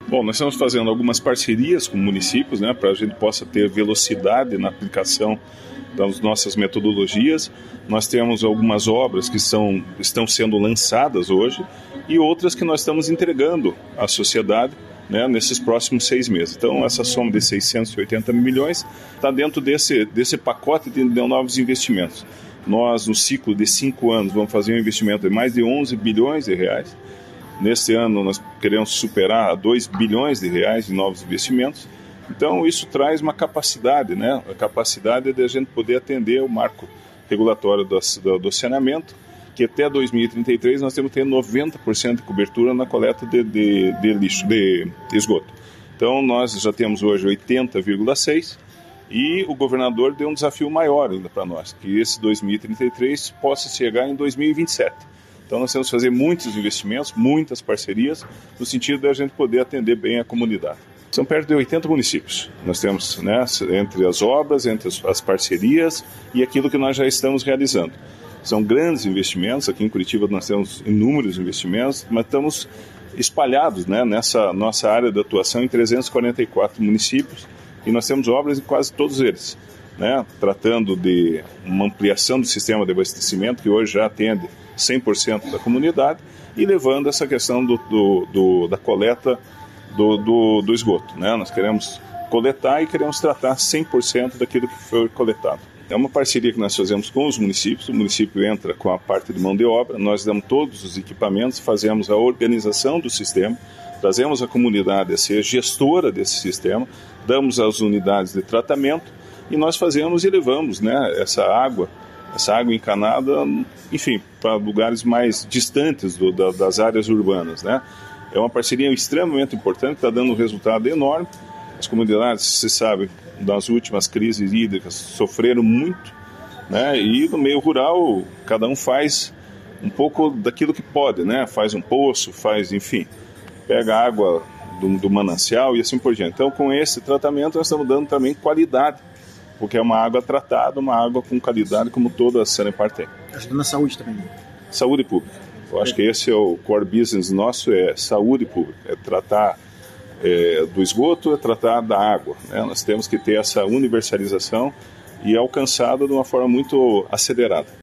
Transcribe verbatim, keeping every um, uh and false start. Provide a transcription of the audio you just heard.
Bom, nós estamos fazendo algumas parcerias com municípios, né, para a gente possa ter velocidade na aplicação das nossas metodologias. Nós temos algumas obras que são, estão sendo lançadas hoje e outras que nós estamos entregando à sociedade, né, nesses próximos seis meses. Então, essa soma de seiscentos e oitenta milhões está dentro desse, desse pacote de novos investimentos. Nós, no ciclo de cinco anos, vamos fazer um investimento de mais de onze bilhões de reais. Neste ano, nós queremos superar dois bilhões de reais de novos investimentos. Então, isso traz uma capacidade, né? A capacidade de a gente poder atender o marco regulatório do, do, do saneamento, que até dois mil e trinta e três nós temos que ter noventa por cento de cobertura na coleta de, de, de lixo, de, de esgoto. Então, nós já temos hoje oitenta vírgula seis por cento e o governador deu um desafio maior ainda para nós, que esse dois mil e trinta e três possa chegar em dois mil e vinte e sete. Então, nós temos que fazer muitos investimentos, muitas parcerias, no sentido de a gente poder atender bem a comunidade. São perto de oitenta municípios. Nós temos, né, entre as obras, entre as parcerias e aquilo que nós já estamos realizando. São grandes investimentos. Aqui em Curitiba nós temos inúmeros investimentos, mas estamos espalhados, né, nessa nossa área de atuação em trezentos e quarenta e quatro municípios e nós temos obras em quase todos eles, né, tratando de uma ampliação do sistema de abastecimento, que hoje já atende cem por cento da comunidade, e levando essa questão do, do, do, da coleta do, do, do esgoto, né? Nós queremos coletar e queremos tratar cem por cento daquilo que foi coletado. É uma parceria que nós fazemos com os municípios. O município entra com a parte de mão de obra, nós damos todos os equipamentos, fazemos a organização do sistema, trazemos a comunidade a ser gestora desse sistema, damos as unidades de tratamento e nós fazemos e levamos, né, essa água essa água encanada, enfim, para lugares mais distantes do, da, das áreas urbanas, né? É uma parceria extremamente importante, está dando um resultado enorme. As comunidades, você sabe, nas últimas crises hídricas sofreram muito, né? E no meio rural, cada um faz um pouco daquilo que pode, né? Faz um poço, faz, enfim, pega a água do, do manancial e assim por diante. Então, com esse tratamento, nós estamos dando também qualidade, porque é uma água tratada, uma água com qualidade, como toda a Sanepar tem. Ajudando na saúde também. Saúde pública. Eu acho que esse é o core business nosso, é saúde pública. É tratar é, do esgoto, é tratar da água, né? Nós temos que ter essa universalização e alcançada de uma forma muito acelerada.